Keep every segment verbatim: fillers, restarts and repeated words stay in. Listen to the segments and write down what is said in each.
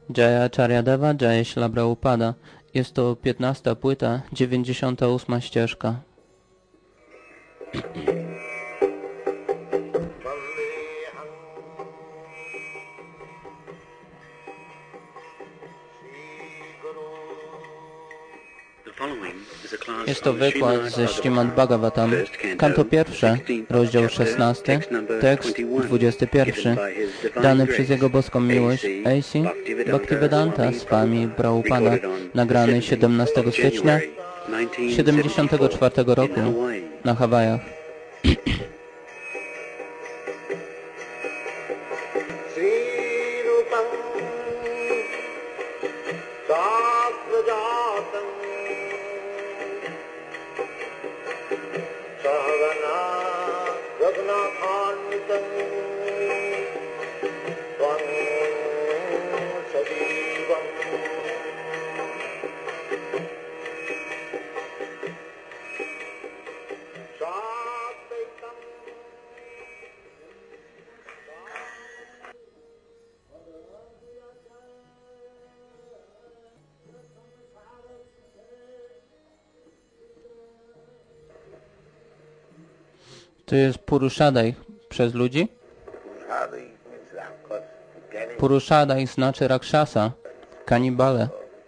Jaya Charyadeva, Jaya Śrīla Prabhupada. Jest to piętnasta płyta, dziewięćdziesiąta ósma ścieżka. Jest to wykład ze Śrimad Bhagavatam, kanto pierwsze, rozdział szesnasty, tekst dwudziesty pierwszy, dany przez Jego boską miłość A C Bhaktivedanta Swami Prabhupada, nagrany siedemnastego stycznia siedemdziesiątego czwartego roku na Hawajach. To jest Purushadai przez ludzi. Purushadai znaczy rakshasa, kanibale.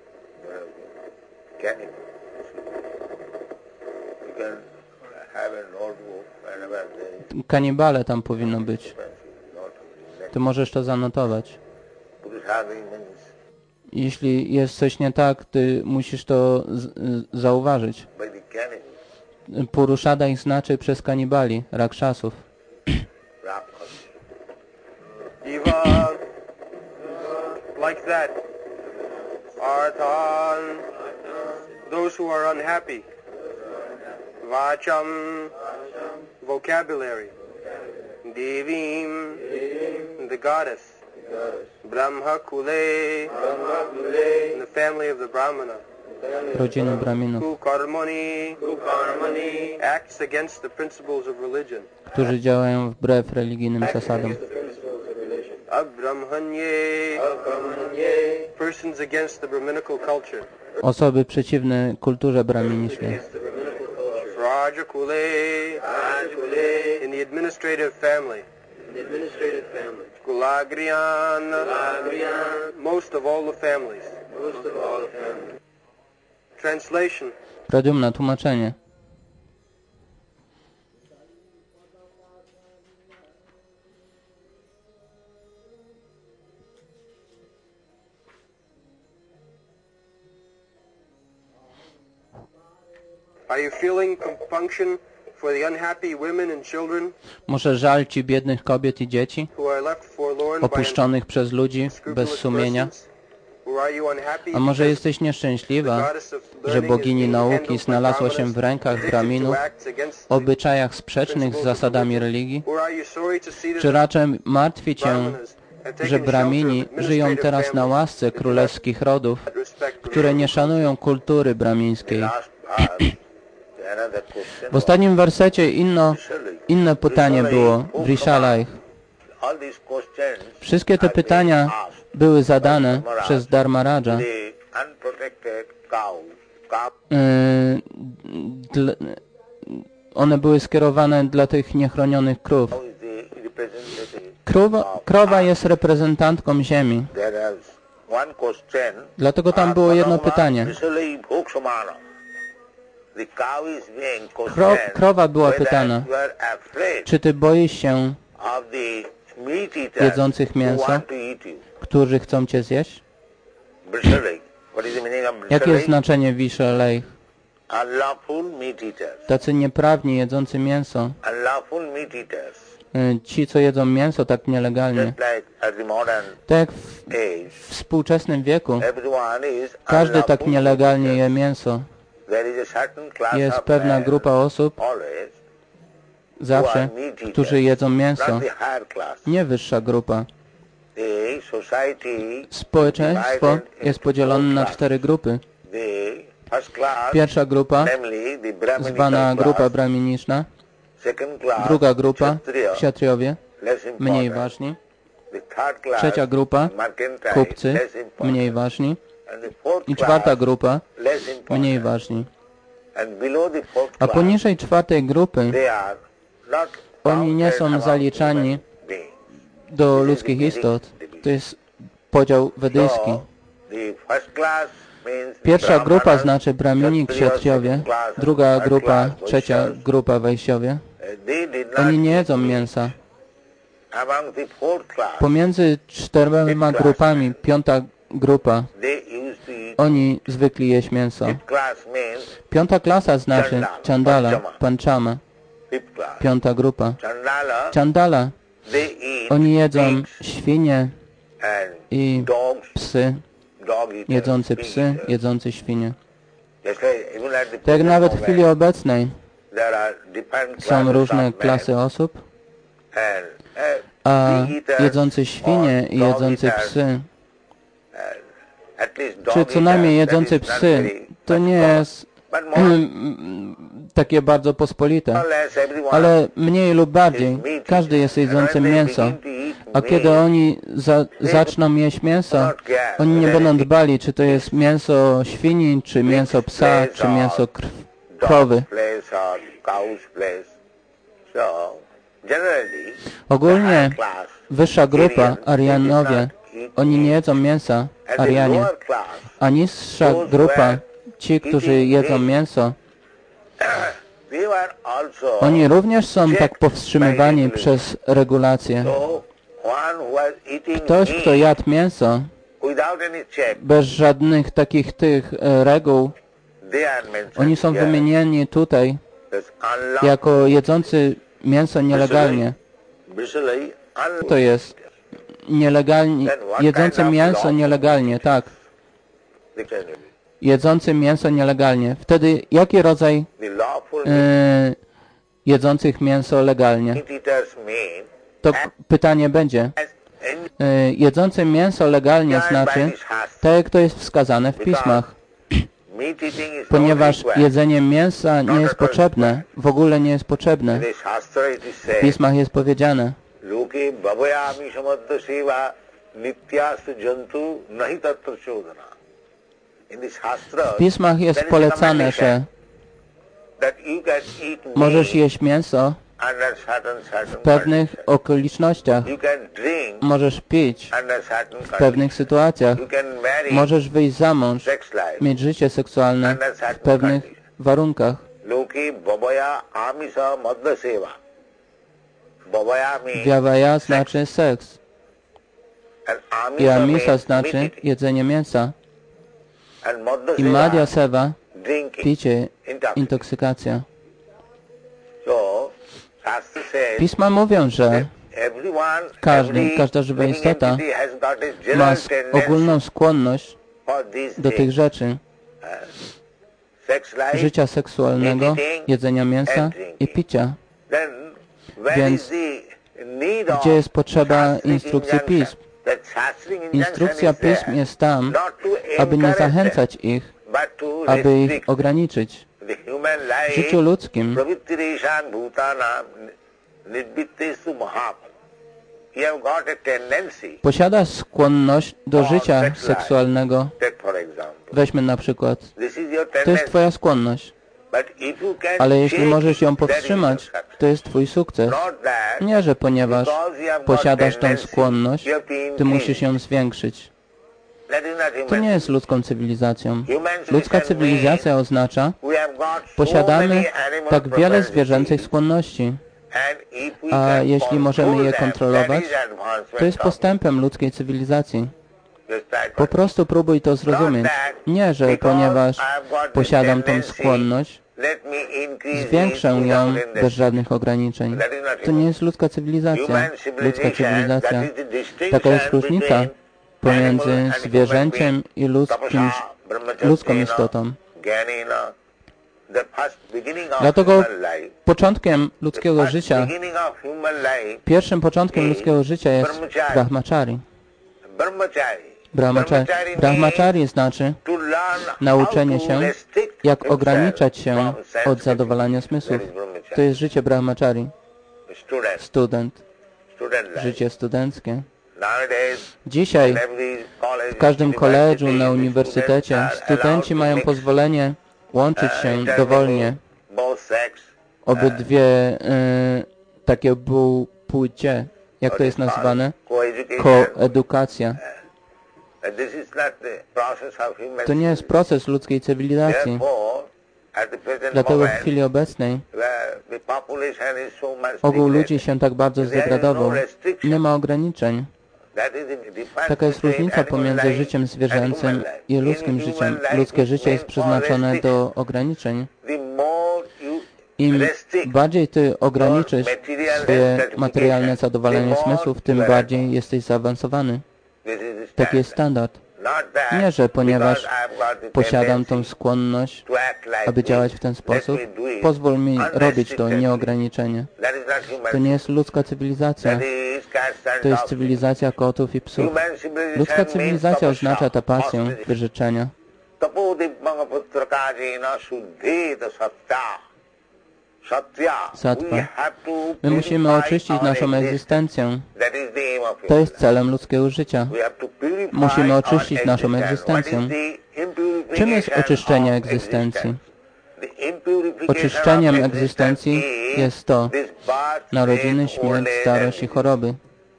Kanibale tam powinno być. Ty możesz to zanotować. Jeśli jest coś nie tak, ty musisz to z zauważyć. Purushadai znaczy przez kanibali, rakshasów. Eva, like that, Arthan, those who are unhappy. Vacham, vocabulary. Devim, the goddess. Brahma Kule, the family of the Brahmana. Rodziny Brahminów, acts against the principles of religion. Którzy działają wbrew religijnym zasadom. Abrahmanye, persons against the Brahminical culture. Osoby przeciwne kulturze brahminicznej. Rajakule, in the administrative family. Kulagriyan, most of all the families. Translation. Pradyumna, tłumaczenie. Are you feeling compunction for the unhappy women and children? Może żal ci biednych kobiet i dzieci, who are left forlorn by opuszczonych przez ludzi bez sumienia? A może jesteś nieszczęśliwa, że bogini nauki znalazła się w rękach Brahminów, w obyczajach sprzecznych z zasadami religii? Czy raczej martwi cię, że Brahmini żyją teraz na łasce królewskich rodów, które nie szanują kultury brahmińskiej? W ostatnim wersecie inno, inne pytanie było w Rishalach. Wszystkie te pytania były zadane przez Dharmaraja. Yy, dla, one były skierowane dla tych niechronionych krów. Krowa, krowa jest reprezentantką ziemi. Dlatego tam było jedno pytanie. Kro, krowa była pytana, czy ty boisz się jedzących mięso, którzy chcą cię zjeść? Jakie jest znaczenie Vishalai? Tacy nieprawni jedzący mięso. Ci, co jedzą mięso tak nielegalnie. Tak jak w współczesnym wieku każdy tak nielegalnie je mięso. Jest pewna grupa osób zawsze, którzy jedzą mięso. Nie wyższa grupa. Społeczeństwo jest podzielone na cztery grupy. Pierwsza grupa, zwana grupa brahminiczna. Druga grupa, kshatriyowie, mniej ważni. Trzecia grupa, kupcy, mniej ważni. I czwarta grupa, mniej ważni. A poniżej czwartej grupy oni nie są zaliczani do ludzkich istot. To jest podział wedyjski. Pierwsza grupa znaczy bramini, księciowie, druga grupa, trzecia grupa wejściowie. Oni nie jedzą mięsa. Pomiędzy czterema grupami, piąta grupa, oni zwykli jeść mięso. Piąta klasa znaczy Chandala, Panchama. Piąta grupa. Chandala, oni jedzą świnie i psy, jedzący psy, jedzący świnie. Tak jak nawet w chwili obecnej są różne klasy osób, a jedzący świnie i jedzący psy, czy co najmniej jedzący psy, to nie jest takie bardzo pospolite, ale mniej lub bardziej każdy jest jedzącym mięso. A kiedy oni za, zaczną jeść mięso, oni nie będą dbali, czy to jest mięso świni, czy mięso psa, czy mięso krw, krowy. Ogólnie wyższa grupa, Arianowie, oni nie jedzą mięsa, Arianie, a niższa grupa, ci, którzy jedzą mięso, oni również są tak powstrzymywani przez regulacje. Ktoś, kto jadł mięso, bez żadnych takich tych e, reguł, oni są wymienieni tutaj jako jedzący mięso nielegalnie. To jest nielegalnie, jedzący mięso nielegalnie, tak. Jedzący mięso nielegalnie. Wtedy jaki rodzaj e, jedzących mięso legalnie? To pytanie będzie. E, jedzący mięso legalnie znaczy tak, jak to jest wskazane w pismach. Ponieważ jedzenie mięsa nie jest potrzebne, w ogóle nie jest potrzebne. W pismach jest powiedziane. W pismach jest polecane, że możesz jeść mięso w pewnych okolicznościach, możesz pić w pewnych sytuacjach, możesz wyjść za mąż, mieć życie seksualne w pewnych warunkach. Vyavaya znaczy seks i amisa znaczy jedzenie mięsa. I madhya seva, picie, intoksykacja. Pisma mówią, że każdy, każda żywa istota ma ogólną skłonność do tych rzeczy. Życia seksualnego, jedzenia mięsa i picia. Więc gdzie jest potrzeba instrukcji pism? Instrukcja pism jest tam, aby nie zachęcać ich, aby ich ograniczyć. W życiu ludzkim posiadasz skłonność do życia seksualnego. Weźmy na przykład. To jest twoja skłonność. Ale jeśli możesz ją powstrzymać, to jest twój sukces. Nie, że ponieważ posiadasz tę skłonność, ty musisz ją zwiększyć. To nie jest ludzką cywilizacją. Ludzka cywilizacja oznacza, posiadamy tak wiele zwierzęcych skłonności. A jeśli możemy je kontrolować, to jest postępem ludzkiej cywilizacji. Po prostu próbuj to zrozumieć. Nie, że ponieważ posiadam tą skłonność, zwiększę ją bez żadnych ograniczeń. To nie jest ludzka cywilizacja. Ludzka cywilizacja. Taka jest różnica pomiędzy zwierzęciem i ludzkim, ludzką istotą. Dlatego początkiem ludzkiego życia, pierwszym początkiem ludzkiego życia jest brahmachari. Brahmachari. Brahmachari znaczy nauczenie się, jak ograniczać się od zadowalania zmysłów. To jest życie brahmachari. Student. Życie studenckie. Dzisiaj w każdym koledżu, na uniwersytecie studenci mają pozwolenie łączyć się dowolnie. Obydwie y, takie półpłcie, jak to jest nazywane? Koedukacja. To nie jest proces ludzkiej cywilizacji. Dlatego w chwili obecnej ogół ludzi się tak bardzo zdegradował. Nie ma ograniczeń. Taka jest różnica pomiędzy życiem zwierzęcym i ludzkim życiem. Ludzkie życie jest przeznaczone do ograniczeń. Im bardziej Ty ograniczysz swoje materialne zadowolenie zmysłów, tym bardziej jesteś zaawansowany. Taki jest standard. Nie, że ponieważ posiadam tą skłonność, aby działać w ten sposób, pozwól mi robić to nieograniczenie. To nie jest ludzka cywilizacja. To jest cywilizacja kotów i psów. Ludzka cywilizacja oznacza tę pasję, wyrzeczenia. Sattva. My musimy oczyścić naszą egzystencję. To jest celem ludzkiego życia. Musimy oczyścić naszą egzystencję. Czym jest oczyszczenie egzystencji? Oczyszczeniem egzystencji jest to: narodziny, śmierć, starość i choroby.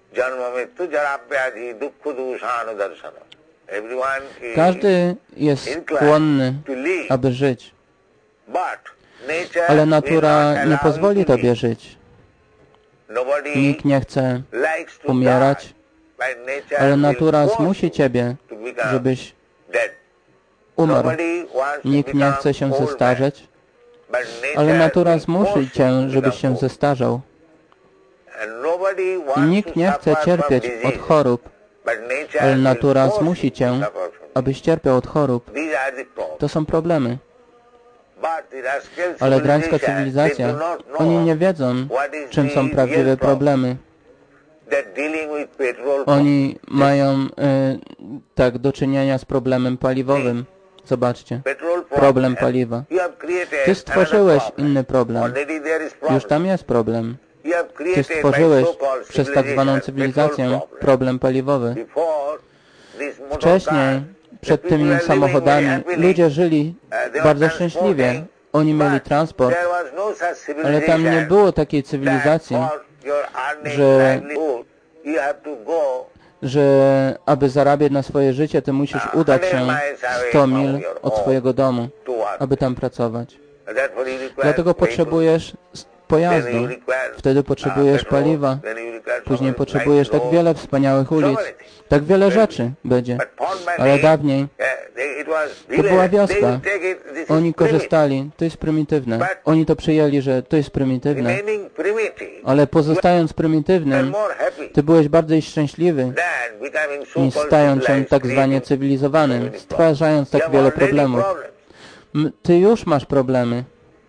Każdy jest skłonny, aby żyć. Ale natura nie pozwoli Tobie żyć. Nikt nie chce umierać, ale natura zmusi Ciebie, żebyś umarł. Nikt nie chce się zestarzeć, ale natura zmusi Cię, żebyś się zestarzał. Nikt nie chce cierpieć od chorób, ale natura zmusi Cię, abyś cierpiał od chorób. To są problemy. Ale drańska cywilizacja, oni nie wiedzą, czym są prawdziwe problemy. Oni mają y, tak do czynienia z problemem paliwowym. Zobaczcie, problem paliwa. Ty stworzyłeś inny problem. Już tam jest problem. Ty stworzyłeś przez tak zwaną cywilizację problem paliwowy. Wcześniej, przed tymi samochodami, ludzie żyli bardzo szczęśliwie. Oni mieli transport, ale tam nie było takiej cywilizacji, że, że aby zarabiać na swoje życie, ty musisz udać się sto mil od swojego domu, aby tam pracować. Dlatego potrzebujesz pojazdu, wtedy potrzebujesz paliwa, później potrzebujesz tak wiele wspaniałych ulic, tak wiele rzeczy będzie. Ale dawniej to była wioska. Oni korzystali, to jest prymitywne. Oni to przyjęli, że to jest prymitywne. Ale pozostając prymitywnym, ty byłeś bardziej szczęśliwy niż stając się tak zwanie cywilizowanym, stwarzając tak wiele problemów. Ty już masz problemy.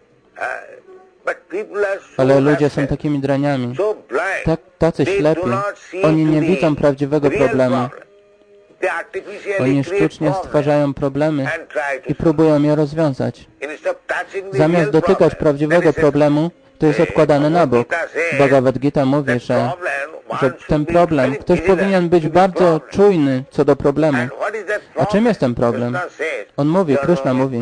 Ale ludzie są takimi draniami, tak, tacy ślepi. Oni nie widzą prawdziwego problemu. Oni sztucznie stwarzają problemy i próbują je rozwiązać. Zamiast dotykać prawdziwego problemu, to jest odkładane na bok. Bhagavad Gita mówi, że, że ten problem, ktoś powinien być bardzo czujny co do problemu. A czym jest ten problem? On mówi, Krishna mówi.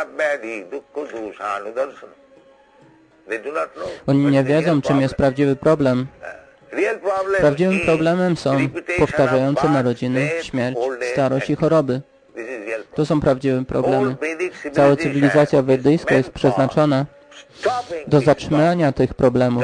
Oni nie wiedzą, czym jest prawdziwy problem. Prawdziwym problemem są powtarzające narodziny, śmierć, starość i choroby. To są prawdziwe problemy. Cała cywilizacja wedyjska jest przeznaczona do zatrzymania tych problemów.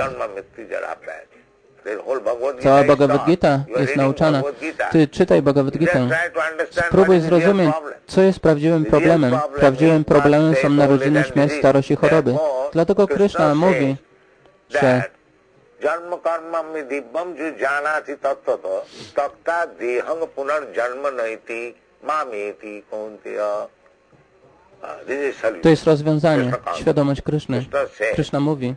Cała Bhagavad Gita jest nauczana. Ty czytaj Bhagavad Gitę. Spróbuj zrozumieć, co jest prawdziwym problemem. Prawdziwym problemem są narodziny, śmierć, starość i choroby. Dlatego Krishna mówi, że to jest rozwiązanie, świadomość Krishny. Krishna mówi,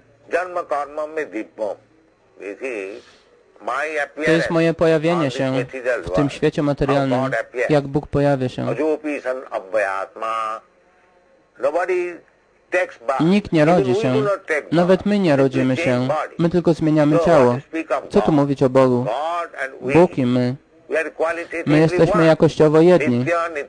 to jest moje pojawienie się w tym świecie materialnym, jak Bóg pojawia się. Nikt nie rodzi się, nawet my nie rodzimy się, my tylko zmieniamy ciało. Co tu mówić o Bogu? Bóg i my. My jesteśmy jakościowo jedni.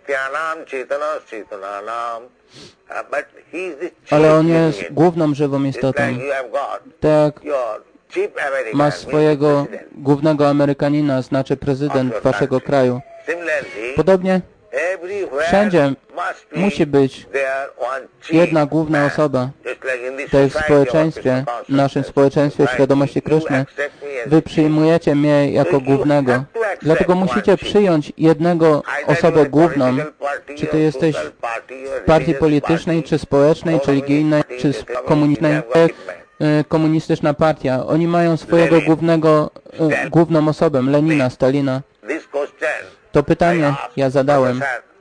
Ale On jest główną żywą istotą. Tak ma swojego głównego Amerykanina, znaczy prezydent waszego kraju. Podobnie wszędzie musi być jedna główna osoba. Tak jak w społeczeństwie, w naszym społeczeństwie świadomości Kryszny, wy przyjmujecie mnie jako głównego. Dlatego musicie przyjąć jednego osobę główną. Czy to jesteś w partii politycznej, czy społecznej, czy religijnej, czy komunistycznej. Komunistyczna partia. Oni mają swojego głównego, główną osobę, Lenina, Stalina. To pytanie ja zadałem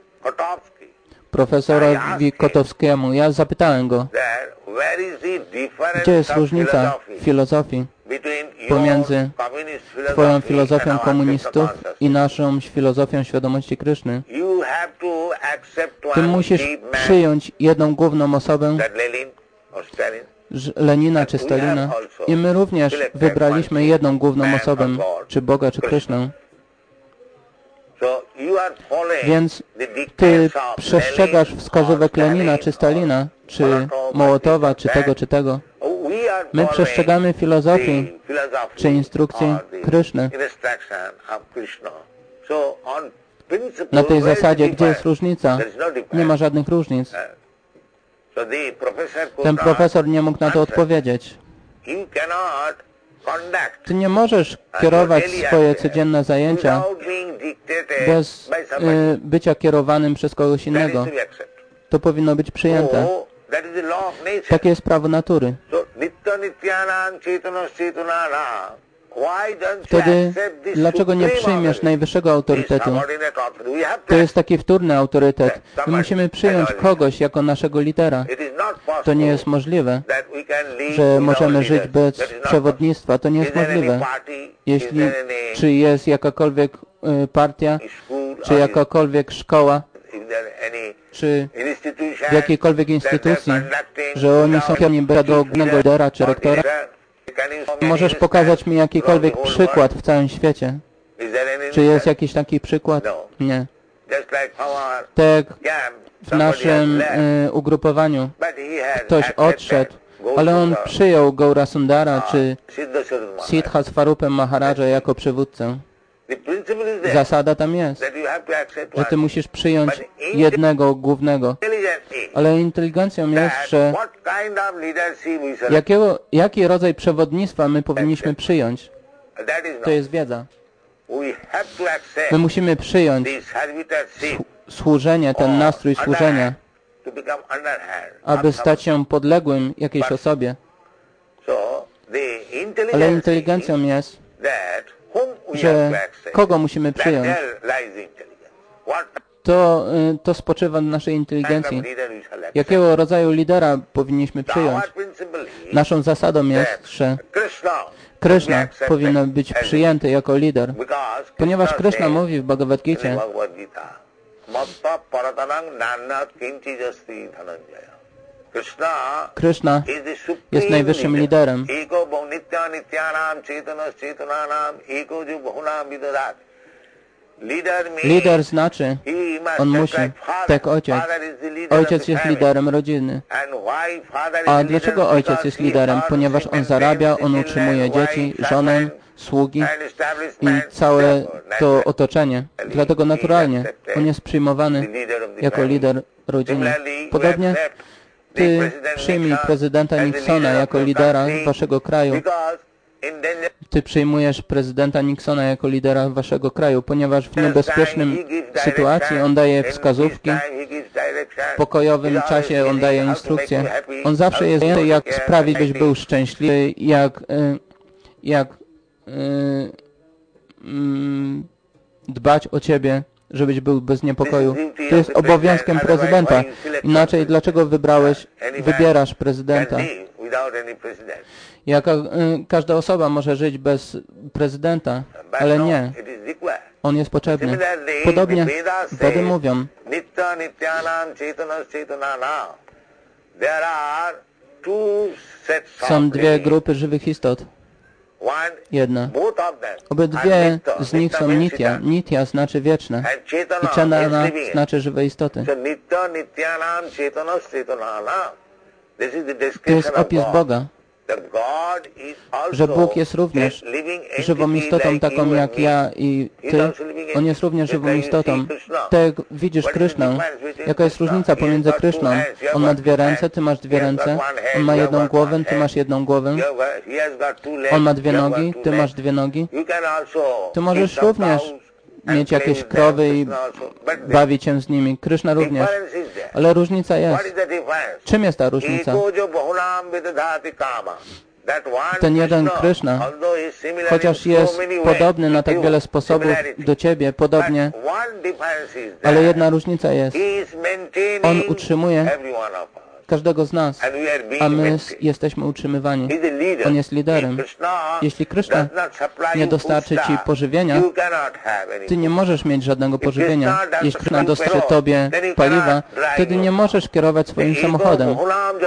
profesorowi Kotowskiemu. Ja zapytałem go, gdzie jest różnica w filozofii pomiędzy twoją filozofią komunistów i naszą filozofią świadomości Kryszny. Ty musisz przyjąć jedną główną osobę, Lenina czy Stalina. I my również wybraliśmy jedną główną osobę, czy Boga, czy Krysznę. Więc ty przestrzegasz wskazówek Lenina, czy Stalina, czy Mołotowa, czy tego, czy tego. My przestrzegamy filozofii, czy instrukcji Kryszny. Na tej zasadzie, gdzie jest różnica? Nie ma żadnych różnic. Ten profesor nie mógł na to odpowiedzieć. Ty nie możesz kierować swoje codzienne zajęcia bez y, bycia kierowanym przez kogoś innego. To powinno być przyjęte. Takie jest prawo natury. Wtedy dlaczego nie przyjmiesz najwyższego autorytetu? To jest taki wtórny autorytet. My musimy przyjąć kogoś jako naszego lidera. To nie jest możliwe, że możemy żyć bez przewodnictwa. To nie jest możliwe. Jeśli, czy jest jakakolwiek y, partia, czy jakakolwiek szkoła, czy w jakiejkolwiek instytucji, że oni są kierowani bez głównego lidera czy rektora. Możesz pokazać mi jakikolwiek przykład w całym świecie? Czy jest jakiś taki przykład? Nie. Tak w naszym y, ugrupowaniu ktoś odszedł, ale on przyjął Gaura Sundara czy Siddha Swarupem Maharaja jako przywódcę. Zasada tam jest, że ty musisz przyjąć jednego głównego. Ale inteligencją jest, że jakiego, jaki rodzaj przewodnictwa my powinniśmy przyjąć. To jest wiedza. My musimy przyjąć służenie, ten nastrój służenia, aby stać się podległym jakiejś osobie. Ale inteligencją jest, że kogo musimy przyjąć. To, to spoczywa na naszej inteligencji. Jakiego rodzaju lidera powinniśmy przyjąć? Naszą zasadą jest, że Kryszna powinien być przyjęty jako lider, ponieważ Kryszna mówi w Bhagavad Gicie, Kryszna jest najwyższym liderem. Lider znaczy, on musi, tak ojciec. Ojciec jest liderem rodziny. A dlaczego ojciec jest liderem? Ponieważ on zarabia, on utrzymuje dzieci, żonę, sługi i całe to otoczenie. Dlatego naturalnie on jest przyjmowany jako lider rodziny. Podobnie ty przyjmij prezydenta Nixona jako lidera waszego kraju. Ty przyjmujesz prezydenta Nixona jako lidera waszego kraju, ponieważ w niebezpiecznym sytuacji on daje wskazówki, w pokojowym czasie on daje instrukcje. On zawsze jest zajęty, jak sprawić, byś był szczęśliwy, jak, jak dbać o ciebie, żebyś był bez niepokoju. To jest obowiązkiem prezydenta. Inaczej, dlaczego wybrałeś, wybierasz prezydenta? Jaka, y, każda osoba może żyć bez prezydenta, ale nie. On jest potrzebny. Podobnie Wedy mówią, Są dwie grupy żywych istot. Jedna. Obydwie z nich są nitya. Nitya znaczy wieczne. I chetana znaczy żywe istoty. To jest opis Boga, że Bóg jest również żywą istotą taką jak ja i Ty. On jest również żywą istotą. Tak jak widzisz Krysznę, jaka jest różnica pomiędzy Kryszną? On ma dwie ręce, Ty masz dwie ręce. On ma jedną głowę, Ty masz jedną głowę. On ma dwie nogi, Ty masz dwie nogi. Ty możesz również mieć jakieś krowy i bawić się z nimi. Kryszna również. Ale różnica jest. Czym jest ta różnica? Ten jeden Kryszna, chociaż jest podobny na tak wiele sposobów do Ciebie, podobnie, ale jedna różnica jest. On utrzymuje każdego z nas, a my jesteśmy utrzymywani. On jest liderem. Jeśli Kryszna nie dostarczy Ci pożywienia, Ty nie możesz mieć żadnego pożywienia. Jeśli Kryszna dostarczy Tobie paliwa, wtedy nie możesz kierować swoim samochodem.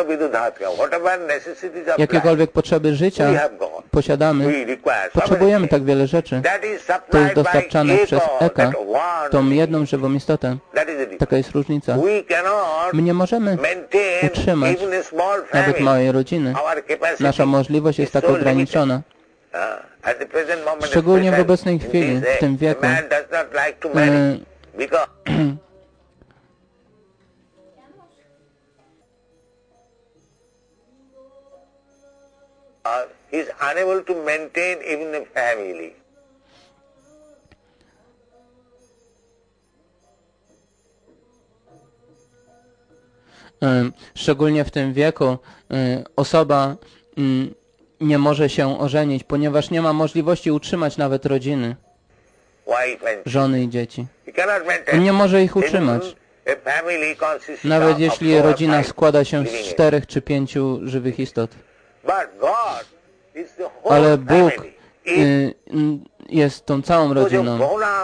Jakiekolwiek potrzeby życia posiadamy, potrzebujemy tak wiele rzeczy. To jest dostarczane przez Eka, tą jedną żywą istotę. Taka jest różnica. My nie możemy utrzymać nawet małej rodziny. Nasza możliwość jest tak ograniczona. Szczególnie w obecnej chwili, w tym wieku. E, Szczególnie w tym wieku osoba nie może się ożenić, ponieważ nie ma możliwości utrzymać nawet rodziny, żony i dzieci. On nie może ich utrzymać. Nawet jeśli rodzina składa się z czterech czy pięciu żywych istot. Ale Bóg jest tą całą rodziną.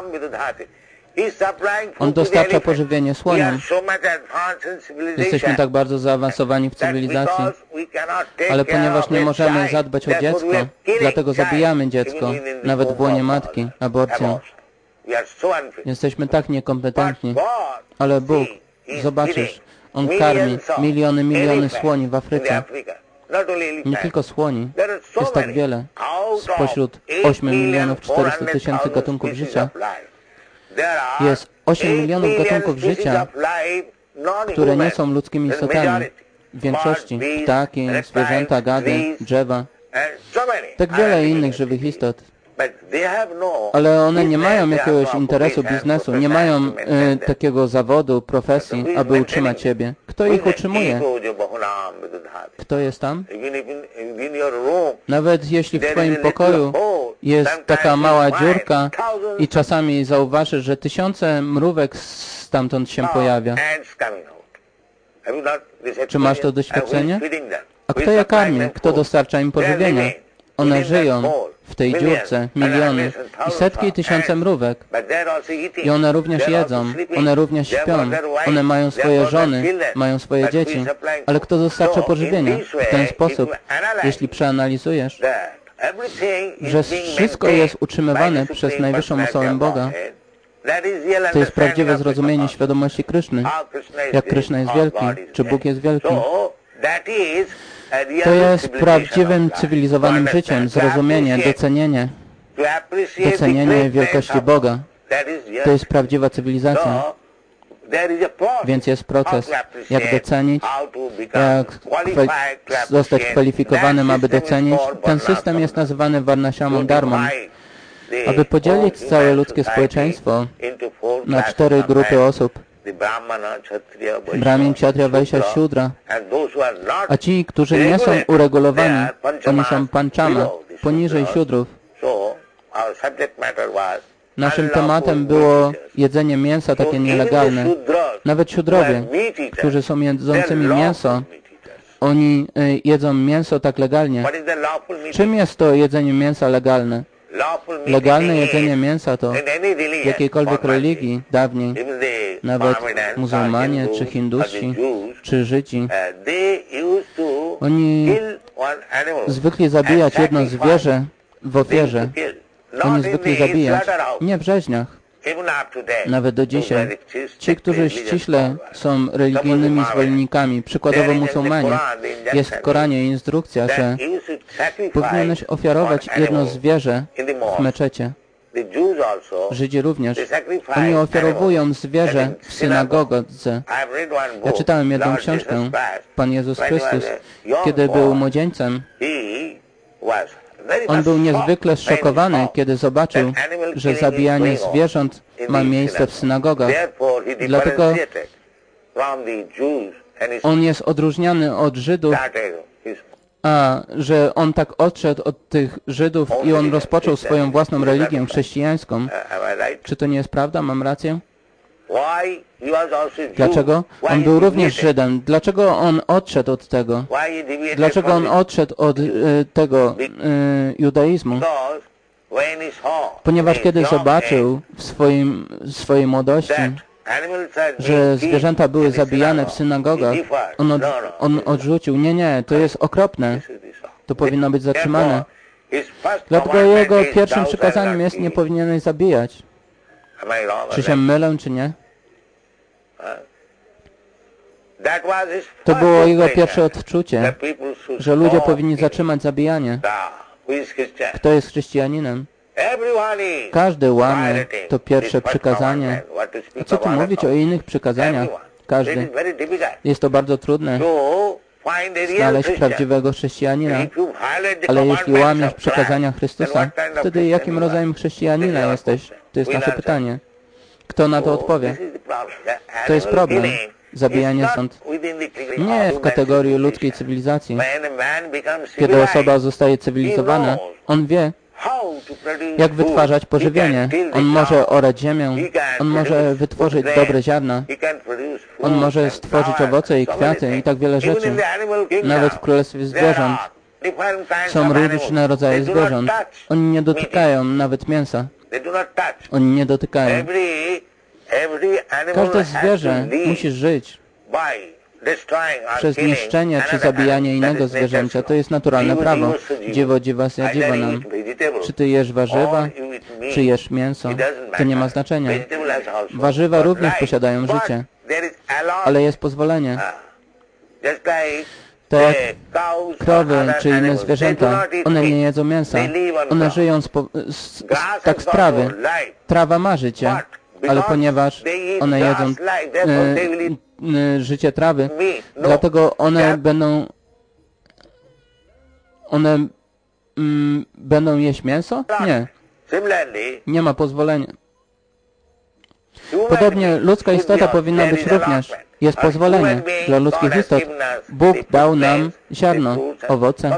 On dostarcza pożywienie słoniom. Jesteśmy tak bardzo zaawansowani w cywilizacji, ale ponieważ nie możemy zadbać o dziecko, dlatego zabijamy dziecko, nawet w łonie matki, aborcją. Jesteśmy tak niekompetentni, ale Bóg, zobaczysz, On karmi miliony, miliony słoni w Afryce. Nie tylko słoni, jest tak wiele. Spośród ośmiu milionów czterystu tysięcy gatunków życia jest osiem milionów gatunków życia, które nie są ludzkimi istotami. W większości ptaki, zwierzęta, gady, drzewa. Tak wiele innych żywych istot. Ale one nie mają jakiegoś interesu, biznesu, nie mają e, takiego zawodu, profesji, aby utrzymać siebie. Kto ich utrzymuje? Kto jest tam? Nawet jeśli w Twoim pokoju jest taka mała dziurka i czasami zauważysz, że tysiące mrówek stamtąd się pojawia. Czy masz to doświadczenie? A kto je karmi? Kto dostarcza im pożywienia? One żyją w tej dziurce, miliony i setki i tysiące mrówek. I one również jedzą, one również śpią, one mają swoje żony, mają swoje dzieci. Ale kto dostarcza pożywienia? W ten sposób, jeśli przeanalizujesz, że wszystko jest utrzymywane przez najwyższą osobę Boga, to jest prawdziwe zrozumienie świadomości Kryszny. Jak Kryszna jest wielki, czy Bóg jest wielki. To jest prawdziwym, cywilizowanym życiem, zrozumienie, docenienie, docenienie wielkości Boga. To jest prawdziwa cywilizacja. Więc jest proces, jak docenić, jak zostać kwalifikowanym, aby docenić. Ten system jest nazywany Varnashramam Dharmą. Aby podzielić całe ludzkie społeczeństwo na cztery grupy osób. Brahmin, Kshatriya, Vaishya, Shudra. A ci, którzy nie są uregulowani, oni są panchama, poniżej Shudrów. Naszym tematem było jedzenie mięsa takie nielegalne. Nawet Shudrowie, którzy są jedzącymi mięso, oni y, jedzą mięso tak legalnie. Czym jest to jedzenie mięsa legalne? Legalne jedzenie mięsa to w jakiejkolwiek religii dawniej, nawet muzułmanie, czy Hindusi, czy Żydzi, oni zwykli zabijać jedno zwierzę w ofierze. Oni zwykli zabijać nie w rzeźniach. Nawet do dzisiaj. Ci, którzy ściśle są religijnymi zwolennikami, przykładowo muzułmanie, jest w Koranie instrukcja, że powinieneś ofiarować jedno zwierzę w meczecie. Żydzi również. Oni ofiarowują zwierzę w synagodze. Ja czytałem jedną książkę, Pan Jezus Chrystus, kiedy był młodzieńcem. On był niezwykle zszokowany, kiedy zobaczył, że zabijanie zwierząt ma miejsce w synagogach. Dlatego on jest odróżniany od Żydów, a że on tak odszedł od tych Żydów i on rozpoczął swoją własną religię chrześcijańską. Czy to nie jest prawda? Mam rację? Dlaczego? On był również Żydem. Dlaczego on odszedł od tego? Dlaczego on odszedł od y, tego y, judaizmu? Ponieważ kiedy zobaczył w swoim, swojej młodości, że zwierzęta były zabijane w synagogach, on, od, on odrzucił. Nie, nie, to jest okropne. To powinno być zatrzymane. Dlatego jego pierwszym przykazaniem jest: nie powinieneś zabijać. Czy się mylę, czy nie? To było jego pierwsze odczucie, że ludzie powinni zatrzymać zabijanie. Kto jest chrześcijaninem? Każdy łamie to pierwsze przykazanie. A co tu mówić o innych przykazaniach? Każdy. Jest to bardzo trudne znaleźć prawdziwego chrześcijanina. Ale jeśli łamiesz przykazania Chrystusa, wtedy jakim rodzajem chrześcijanina jesteś? To jest nasze pytanie. Kto na to odpowie? To jest problem. Zabijanie stąd nie w kategorii ludzkiej cywilizacji. Kiedy osoba zostaje cywilizowana, on wie, jak wytwarzać pożywienie. On może orać ziemię, on może wytworzyć dobre ziarna, on może stworzyć owoce i kwiaty i tak wiele rzeczy. Nawet w królestwie zwierząt są różne rodzaje zwierząt. Oni nie dotykają nawet mięsa. Oni nie dotykają. Każde zwierzę musi żyć przez niszczenie czy zabijanie innego zwierzęcia. To jest naturalne prawo. Dziwo dziwasya dziwanam. Czy ty jesz warzywa, czy jesz mięso, to nie ma znaczenia. Warzywa również posiadają życie, ale jest pozwolenie. Tak jak krowy czy inne zwierzęta, one nie jedzą mięsa. One żyją z, z, z, tak z trawy. Trawa ma życie, ale ponieważ one jedzą y, y, życie trawy, dlatego one będą one mm, będą jeść mięso? Nie. Nie ma pozwolenia. Podobnie ludzka istota powinna być również. Jest pozwolenie dla ludzkich istot. Bóg dał nam ziarno, owoce.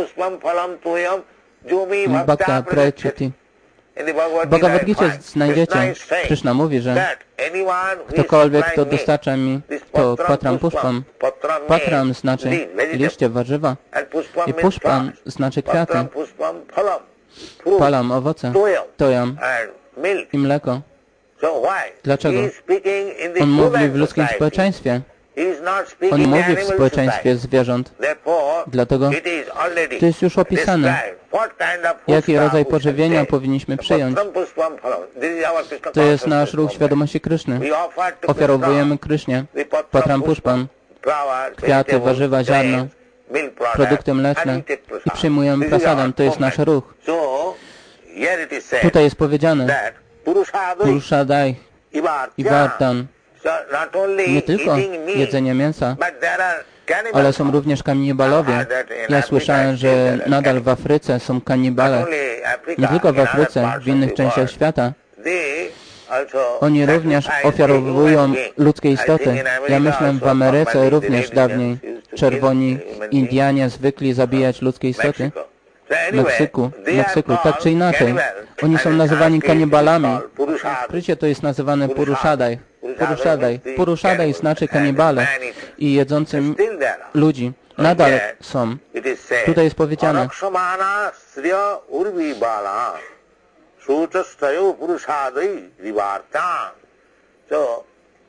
Bhakta Prayachiti. W Bhagavad Gita znajdziecie, Krishna mówi, że ktokolwiek, kto dostarcza mi to patram puszpam. Patram znaczy liście, warzywa i puszpam znaczy kwiaty. Palam, owoce, tojam i mleko. Dlaczego? On mówi w ludzkim społeczeństwie. On mówi w społeczeństwie zwierząt. Dlatego to jest już opisane, jaki rodzaj pożywienia powinniśmy przyjąć. To jest nasz ruch świadomości Kryszny. Ofiarowujemy Krysznie patram puszpam, kwiaty, warzywa, ziarno, produkty mleczne i przyjmujemy prasadam. To jest nasz ruch. Tutaj jest powiedziane Purushadai i Vartan. Nie tylko jedzenie mięsa, ale są również kanibalowie. Ja słyszałem, że nadal w Afryce są kanibale. Nie tylko w Afryce, w innych częściach świata. Oni również ofiarowują ludzkie istoty. Ja myślę, w Ameryce również dawniej czerwoni Indianie zwykli zabijać ludzkie istoty. W Meksyku, w Meksyku, tak czy inaczej. Oni są nazywani kanibalami. W skrycie to jest nazywane Purushadai. Purushadai. Purushadai znaczy kanibale i jedzącym ludzi. Nadal są. Tutaj jest powiedziane.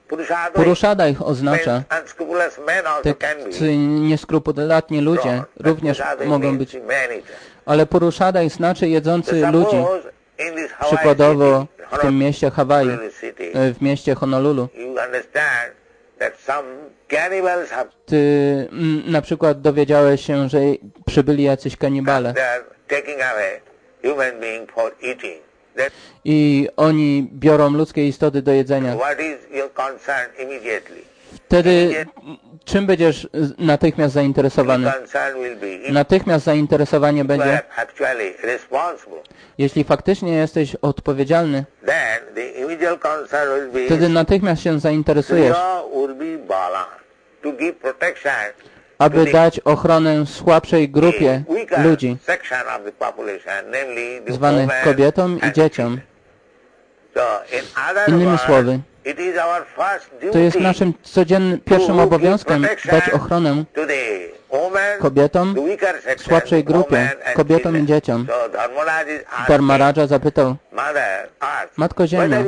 Purushadha ich oznacza. Tacy nieskrupulatni ludzie również mogą być. Ale Purushadha ich znaczy jedzący ludzi. Przykładowo w tym mieście Hawaii, w mieście Honolulu. Ty na przykład dowiedziałeś się, że przybyli jacyś kanibale. I oni biorą ludzkie istoty do jedzenia. Wtedy czym będziesz natychmiast zainteresowany? Natychmiast zainteresowanie będzie, jeśli faktycznie jesteś odpowiedzialny, wtedy natychmiast się zainteresujesz, aby dać ochronę słabszej grupie ludzi, zwanych kobietom i dzieciom. Innymi słowy, to jest naszym codziennym pierwszym obowiązkiem dać ochronę kobietom, słabszej grupie, kobietom i dzieciom. Dharmaraja zapytał, Matko Ziemia,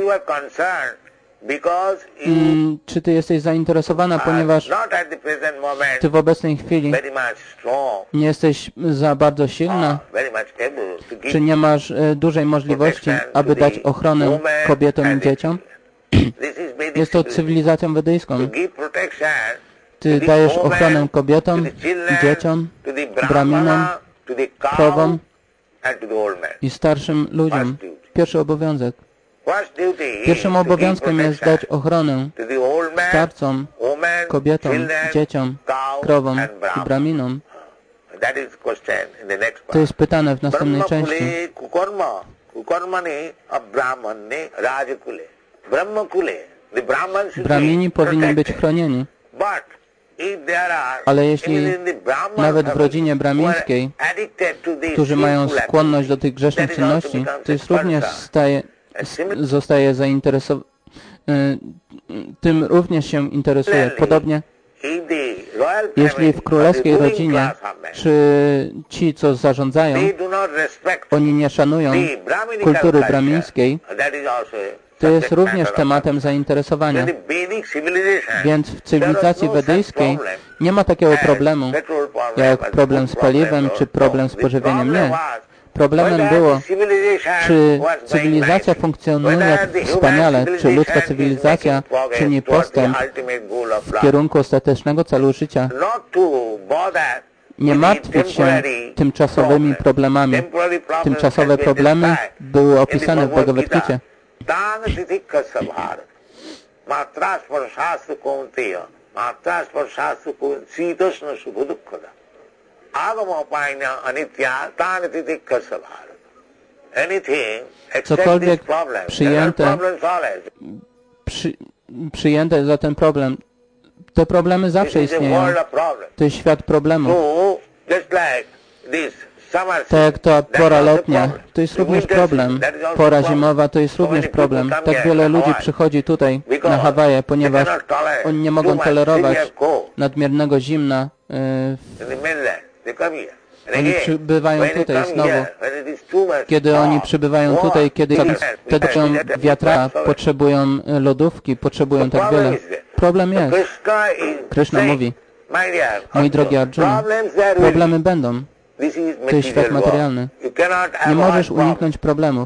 mm, czy Ty jesteś zainteresowana, ponieważ Ty w obecnej chwili nie jesteś za bardzo silna, czy nie masz e, dużej możliwości, aby dać ochronę kobietom i dzieciom? Jest to cywilizacją wedyjską. Ty dajesz ochronę kobietom, dzieciom, brahminom, krowom i starszym ludziom. Pierwszy obowiązek. Pierwszym obowiązkiem jest dać ochronę starcom, kobietom, dzieciom, krowom i brahminom. To jest pytane w następnej części. Brahmini powinni być chronieni. Ale jeśli nawet w rodzinie brahmińskiej, którzy mają skłonność do tych grzesznych czynności, to jest również staje, zostaje zainteresowany, tym również się interesuje. Podobnie, jeśli w królewskiej rodzinie, czy ci, co zarządzają, oni nie szanują kultury brahmińskiej, to jest również tematem zainteresowania. Więc w cywilizacji wedyjskiej nie ma takiego problemu, jak problem z paliwem, czy problem z pożywieniem. Nie. Problemem było, czy cywilizacja funkcjonuje wspaniale, czy ludzka cywilizacja czyni postęp w kierunku ostatecznego celu życia. Nie martwić się tymczasowymi problemami. Tymczasowe problemy były opisane w Bhagavad Gita. Cokolwiek przyjęte, przy, przyjęte za ten problem, te problemy zawsze istnieją. To jest świat problemów. Tak jak ta pora letnia, to jest również problem. Pora zimowa to jest również problem. Tak wiele ludzi przychodzi tutaj na Hawaje, ponieważ oni nie mogą tolerować nadmiernego zimna. Oni przybywają tutaj znowu. Kiedy oni przybywają tutaj, kiedy potrzebują wiatra, potrzebują lodówki, potrzebują tak wiele. Problem jest. Krishna mówi, mój drogi Arjuna, problemy będą. To jest świat materialny. Nie możesz uniknąć problemów.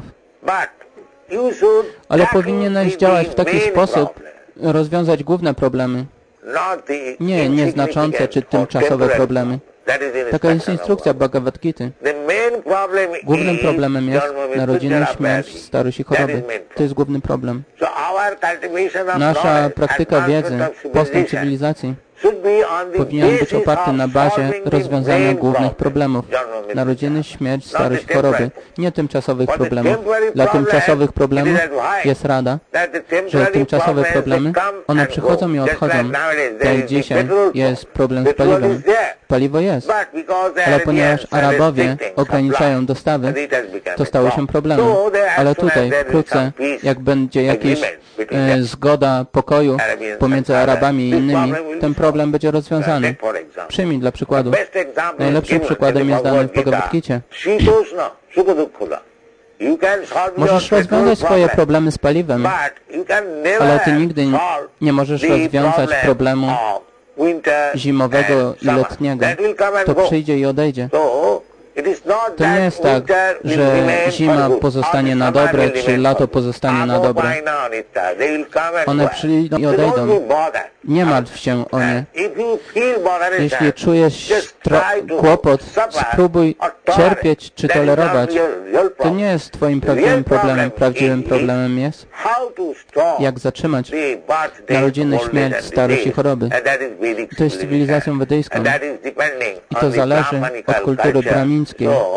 Ale powinieneś działać w taki sposób, rozwiązać główne problemy. Nie nieznaczące czy tymczasowe problemy. Taka jest instrukcja Bhagavad Gita. Głównym problemem jest narodziny, śmierć, starość i choroby. To jest główny problem. Nasza praktyka wiedzy, postęp cywilizacji powinien być oparty na bazie rozwiązania głównych problemów. Narodziny, śmierć, starość, choroby. Nie tymczasowych problemów. Dla tymczasowych problemów jest rada, że tymczasowe problemy, one przychodzą i odchodzą. Jak dzisiaj jest problem z paliwem. Paliwo jest. Ale ponieważ Arabowie ograniczają dostawy, to stało się problemem. Ale tutaj wkrótce, jak będzie jakaś e, zgoda pokoju pomiędzy Arabami i innymi, ten problem będzie rozwiązany. Przyjmij dla przykładu. Najlepszym przykładem jest dany w Bhagavad Gita. Możesz rozwiązać swoje problemy z paliwem, ale Ty nigdy nie możesz rozwiązać problemu zimowego i letniego. To przyjdzie i odejdzie. To nie jest tak, że zima pozostanie na dobre, czy lato pozostanie na dobre. One przyjdą i odejdą. Nie martw się o nie. Jeśli czujesz kłopot, spróbuj cierpieć czy tolerować. To nie jest Twoim prawdziwym problemem. Prawdziwym problemem jest, jak zatrzymać narodziny, śmierć, starość i choroby. To jest cywilizacją wedyjską. I to zależy od kultury brahmińskiej.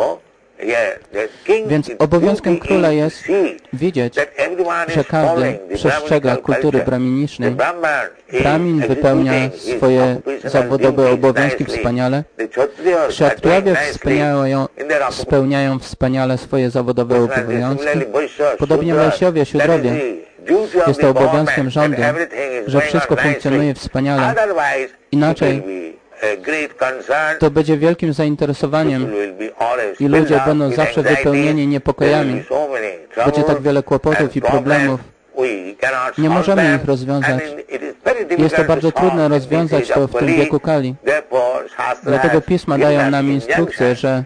Więc obowiązkiem króla jest widzieć, że każdy przestrzega kultury brahminicznej. Brahmin wypełnia swoje zawodowe obowiązki wspaniale. Kshatriyowie spełniają, spełniają wspaniale swoje zawodowe obowiązki. Podobnie Wajśyowie, Siudrowie. Jest to obowiązkiem rządu, że wszystko funkcjonuje wspaniale. Inaczej to będzie wielkim zainteresowaniem i ludzie będą zawsze wypełnieni niepokojami. Będzie tak wiele kłopotów i problemów. Nie możemy ich rozwiązać. Jest to bardzo trudno rozwiązać to w tym wieku Kali. Dlatego pisma dają nam instrukcję, że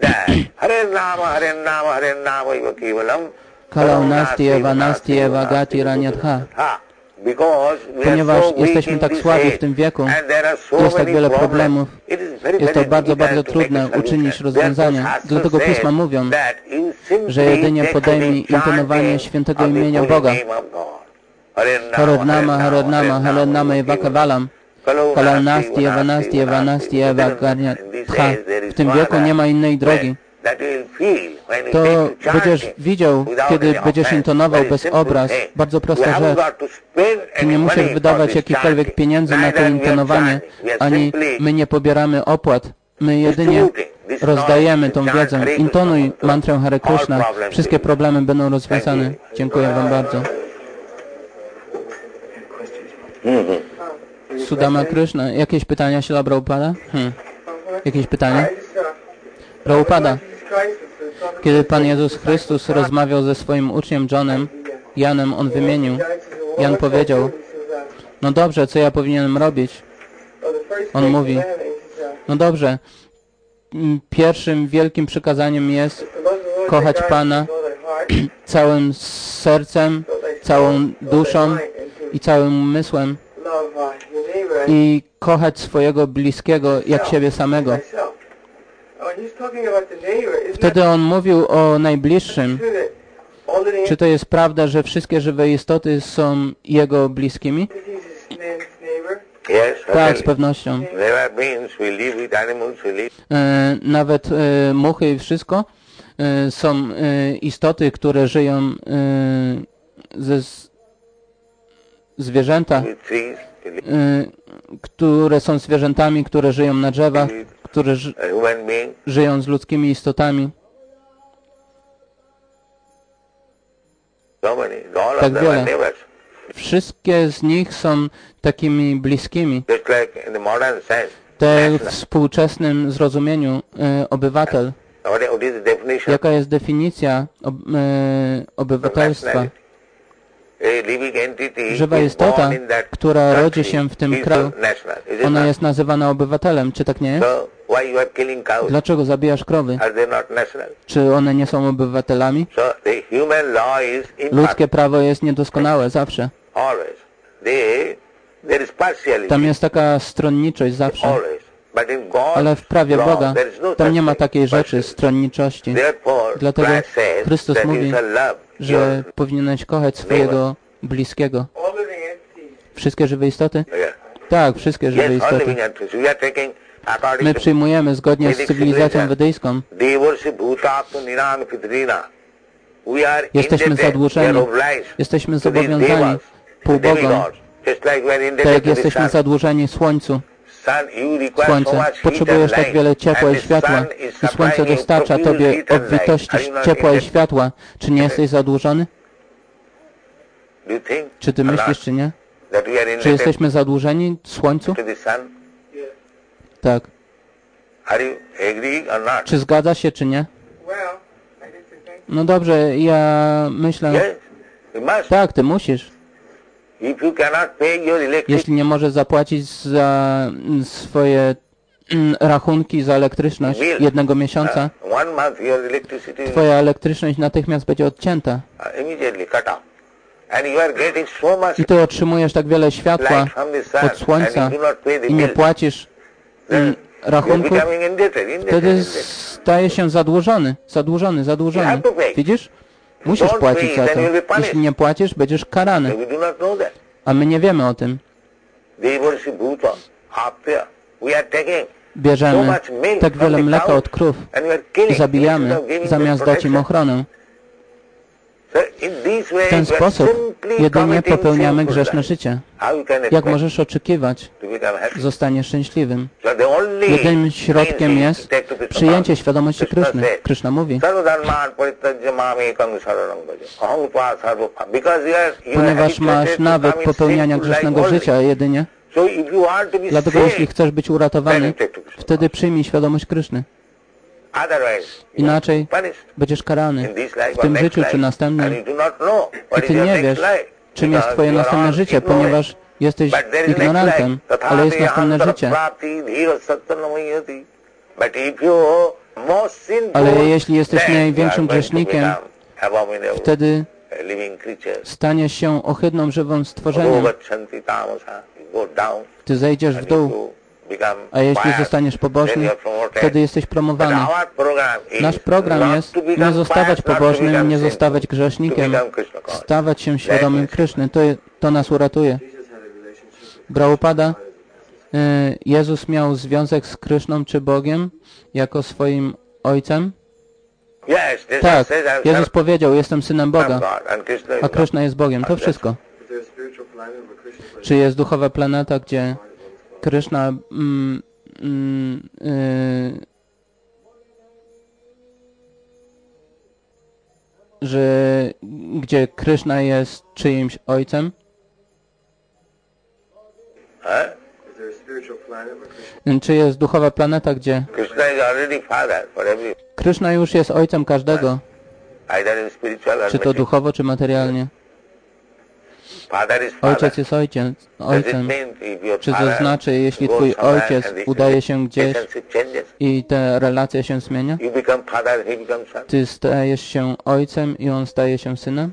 Kalau nasti eva nasti eva gati ranyatha. Ponieważ jesteśmy tak słabi w tym wieku, jest tak wiele problemów, jest to bardzo, bardzo trudne uczynić rozwiązanie. Dlatego pisma mówią, że jedynie podejmij intonowanie świętego imienia Boga. Harodnama, Harodnama, Harodnama eva kavalam. Kalau nasti eva nasti eva nasti eva garnyatha. W tym wieku nie ma innej drogi. To będziesz widział, kiedy będziesz intonował bez obraz. Bardzo prosta rzecz. Ty nie musisz wydawać jakichkolwiek pieniędzy na to intonowanie, ani my nie pobieramy opłat. My jedynie rozdajemy tą wiedzę. Intonuj mantrę Hare Krishna. Wszystkie problemy będą rozwiązane. Dziękuję Wam bardzo. Sudama Krishna. Jakieś pytania, Śrila Prabhupada? Hmm. Jakieś pytania? Prabhupada. Kiedy Pan Jezus Chrystus rozmawiał ze swoim uczniem Johnem, Janem, on wymienił. Jan powiedział, no dobrze, co ja powinienem robić? On mówi, no dobrze, pierwszym wielkim przykazaniem jest kochać Pana całym sercem, całą duszą i całym umysłem i kochać swojego bliskiego jak siebie samego. Wtedy on mówił o najbliższym. Czy to jest prawda, że wszystkie żywe istoty są jego bliskimi? Tak, z pewnością. E, nawet e, muchy i wszystko e, są e, istoty, które żyją e, ze zwierzęta, e, które są zwierzętami, które żyją na drzewach, które ży żyją z ludzkimi istotami. Tak wiele. Wszystkie z nich są takimi bliskimi. Te w współczesnym zrozumieniu e, obywatel. Jaka jest definicja ob, e, obywatelstwa? Żywa istota, która rodzi się w tym kraju, ona jest nazywana obywatelem, czy tak nie jest? Dlaczego zabijasz krowy? Czy one nie są obywatelami? Ludzkie prawo jest niedoskonałe zawsze. Tam jest taka stronniczość zawsze. Ale w prawie Boga tam nie ma takiej rzeczy, stronniczości. Dlatego Chrystus mówi, że powinieneś kochać swojego bliskiego. Wszystkie żywe istoty? Tak, wszystkie żywe istoty. My przyjmujemy zgodnie z cywilizacją wedyjską. Jesteśmy zadłużeni, jesteśmy zobowiązani półbogom, tak jak jesteśmy zadłużeni Słońcu. Słońce, potrzebujesz tak wiele ciepła i światła i Słońce dostarcza Tobie obfitości ciepła i światła. Czy nie jesteś zadłużony? Czy Ty myślisz, czy nie? Czy jesteśmy zadłużeni Słońcu? Tak. Czy zgadza się, czy nie? No dobrze, ja myślę... Tak, ty musisz. Jeśli nie możesz zapłacić za swoje rachunki za elektryczność jednego miesiąca, twoja elektryczność natychmiast będzie odcięta. I ty otrzymujesz tak wiele światła od słońca i nie płacisz rachunków, wtedy stajesz się zadłużony, zadłużony, zadłużony. Widzisz? Musisz płacić za to. Jeśli nie płacisz, będziesz karany. A my nie wiemy o tym. Bierzemy tak wiele mleka od krów i zabijamy, zamiast dać im ochronę. W ten sposób jedynie popełniamy grzeszne życie. Jak możesz oczekiwać, zostaniesz szczęśliwym? Jedynym środkiem jest przyjęcie świadomości Kryszny. Kryszna mówi, ponieważ masz nawyk popełniania grzesznego życia jedynie, dlatego jeśli chcesz być uratowany, wtedy przyjmij świadomość Kryszny. Inaczej będziesz karany w tym życiu czy następnym. I ty nie wiesz, czym jest twoje następne życie, ponieważ jesteś ignorantem, ale jest następne życie. Ale jeśli jesteś największym grzesznikiem, wtedy staniesz się ohydną, żywym stworzeniem. Ty zejdziesz w dół. A jeśli zostaniesz pobożny, wtedy jesteś promowany. Nasz program jest nie zostawać pobożnym, nie zostawać grzesznikiem, stawać się świadomym Kryszny. To, to nas uratuje. Prabhupada, Jezus miał związek z Kryszną czy Bogiem jako swoim Ojcem? Tak, Jezus powiedział, jestem Synem Boga, a Kryszna jest Bogiem. To wszystko. Czy jest duchowa planeta, gdzie Kryszna, mm, mm, yy, że gdzie Kryszna jest czyimś ojcem? Czy jest duchowa planeta, gdzie Kryszna już jest ojcem każdego? Czy to duchowo, czy materialnie? Ojciec jest ojciec, ojcem. Czy to znaczy, jeśli twój ojciec udaje się gdzieś i te relacje się zmienia, ty stajesz się ojcem i on staje się synem?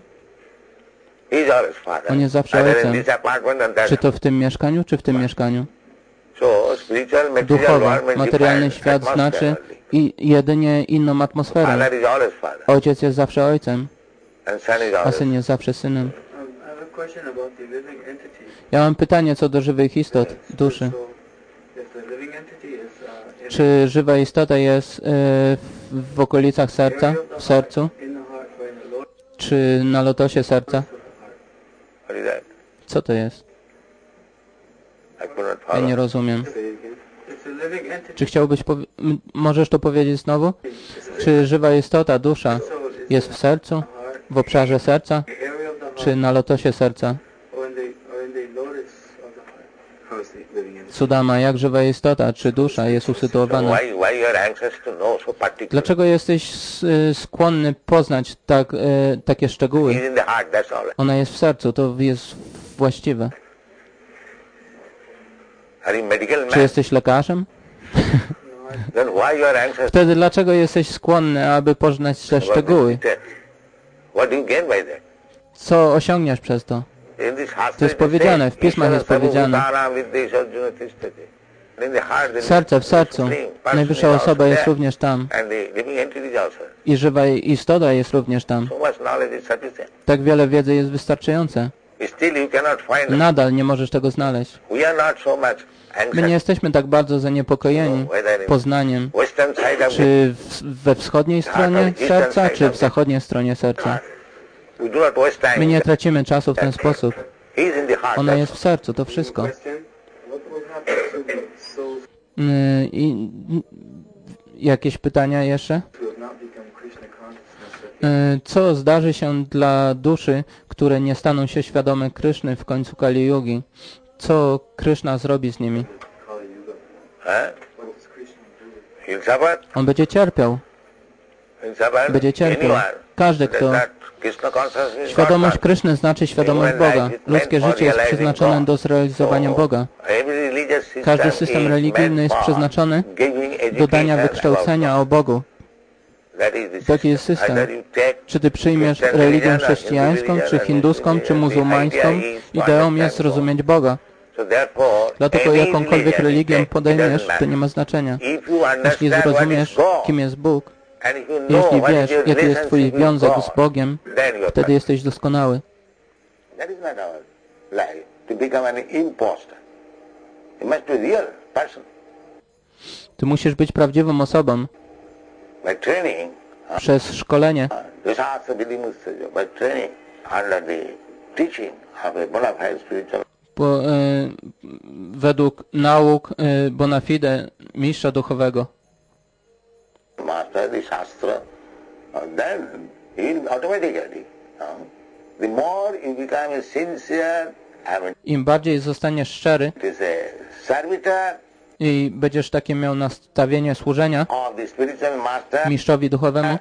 On jest zawsze ojcem. Czy to w tym mieszkaniu, czy w tym mieszkaniu? Duchowo, materialny świat znaczy i jedynie inną atmosferę. Ojciec jest zawsze ojcem, a syn jest zawsze synem. Ja mam pytanie co do żywych istot, duszy. Czy żywa istota jest e, w okolicach serca, w sercu? Czy na lotosie serca? Co to jest? Ja nie rozumiem. Czy chciałbyś, powie- możesz to powiedzieć znowu? Czy żywa istota, dusza jest w sercu, w obszarze serca? Czy na lotosie serca? Sudama, jak żywa istota, czy dusza jest usytuowana? Dlaczego jesteś skłonny poznać tak, e, takie szczegóły? Ona jest w sercu, to jest właściwe. Czy jesteś lekarzem? Wtedy dlaczego jesteś skłonny, aby poznać te szczegóły? Co osiągniesz przez to? To jest powiedziane, w pismach jest powiedziane. Serce w sercu. Najwyższa osoba jest również tam. I żywa istota jest również tam. Tak wiele wiedzy jest wystarczające. Nadal nie możesz tego znaleźć. My nie jesteśmy tak bardzo zaniepokojeni poznaniem, czy we wschodniej stronie serca, czy w zachodniej stronie serca. My nie tracimy czasu w ten sposób. Ona jest w sercu, to wszystko. I jakieś pytania jeszcze? Co zdarzy się dla duszy, które nie staną się świadome Kryszny w końcu Kali Yugi? Co Kryszna zrobi z nimi? On będzie cierpiał. Będzie cierpiał. każdy, kto... Świadomość Kryszny znaczy świadomość Boga. Ludzkie życie jest przeznaczone do zrealizowania Boga. Każdy system religijny jest przeznaczony do dania wykształcenia o Bogu. Taki jest system. Czy ty przyjmiesz religię chrześcijańską, czy hinduską, czy muzułmańską, ideą jest zrozumieć Boga. Dlatego jakąkolwiek religię podejmiesz, to nie ma znaczenia. Jeśli zrozumiesz, kim jest Bóg, jeśli wiesz, jaki jest twój związek z Bogiem, wtedy jesteś doskonały. Ty musisz być prawdziwą osobą. Przez szkolenie, po, e, według nauk e, bona fide mistrza duchowego. Im bardziej zostaniesz szczery i będziesz takie miał nastawienie służenia mistrzowi duchowemu,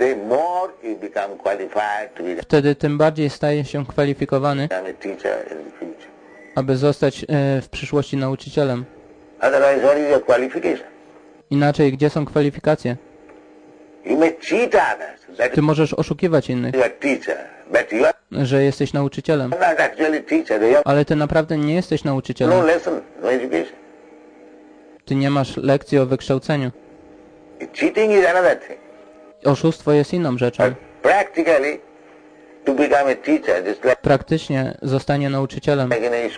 wtedy tym bardziej staje się kwalifikowany, aby zostać e, w przyszłości nauczycielem. Inaczej, gdzie są kwalifikacje? Ty możesz oszukiwać innych, że jesteś nauczycielem, ale ty naprawdę nie jesteś nauczycielem. Ty nie masz lekcji o wykształceniu. Oszustwo jest inną rzeczą. Praktycznie zostanie nauczycielem.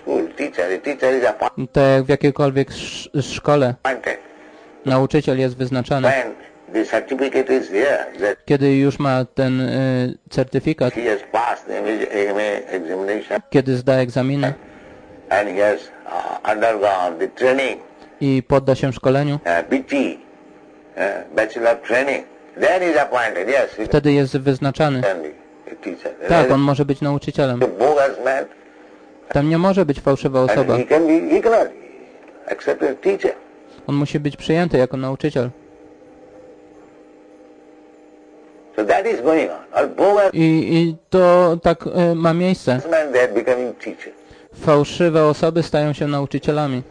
Tak jak w jakiejkolwiek szkole nauczyciel jest wyznaczany. Kiedy już ma ten y, certyfikat, kiedy zda egzaminy i podda się szkoleniu, wtedy jest wyznaczany. Tak, on może być nauczycielem. Tam nie może być fałszywa osoba. On musi być przyjęty jako nauczyciel. I, i to tak y, ma miejsce. Fałszywe osoby stają się nauczycielami.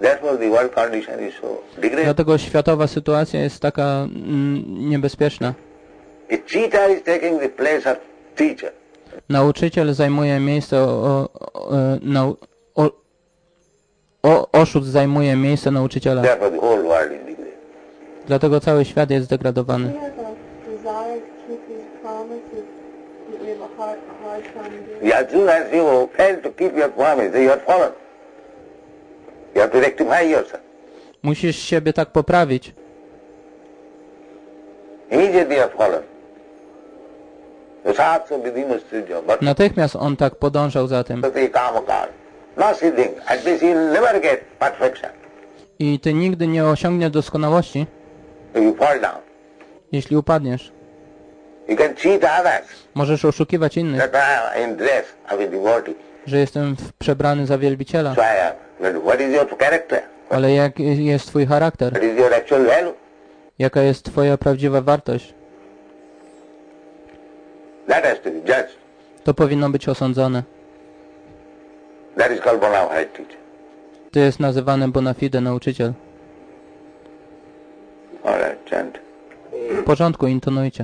Dlatego światowa sytuacja jest taka mm, niebezpieczna. Nauczyciel zajmuje miejsce, o, o, o, nau, o, o, oszust zajmuje miejsce nauczyciela. Dlatego cały świat jest zdegradowany. As soon as you fail to keep your promise, you are fallen. You have to rectify yourself. Musisz siebie tak poprawić. Immediately you are fallen. Natychmiast on tak podążał za tym. I ty nigdy nie osiągniesz doskonałości, jeśli upadniesz. Możesz oszukiwać innych, że jestem przebrany za wielbiciela. Ale jaki jest twój charakter? Jaka jest twoja prawdziwa wartość? To powinno być osądzone. To jest nazywane bona fide nauczyciel. W porządku, intonujcie.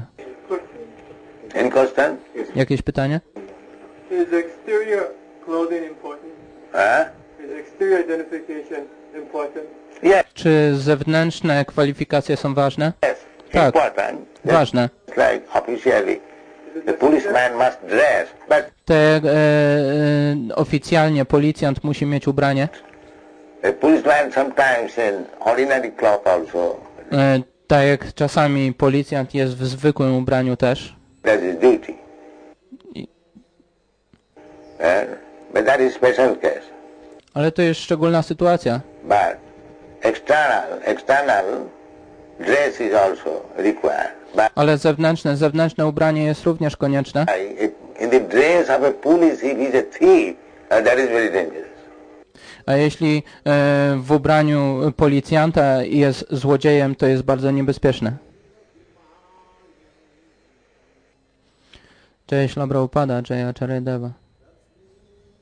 Jakieś pytanie? Is exterior clothing important? Huh? Is exterior identification important? Yes. Czy zewnętrzne kwalifikacje są ważne? Yes. Tak, Important. ważne. Like officially, the policeman must dress, but Te, e, e, oficjalnie policjant musi mieć ubranie. a policeman sometimes in ordinary cloth also. E, tak jak czasami policjant jest w zwykłym ubraniu też. That's his duty. I- Eh? But that is special case. Ale to jest szczególna sytuacja. But external, external dress is also required. But Ale zewnętrzne, zewnętrzne ubranie jest również konieczne. I- in the dress of a police, if he is a thief, uh, that is very dangerous. A jeśli e, w ubraniu policjanta jest złodziejem, to jest bardzo niebezpieczne. Jai Shri Prabhupada, Jai Acharya Deva.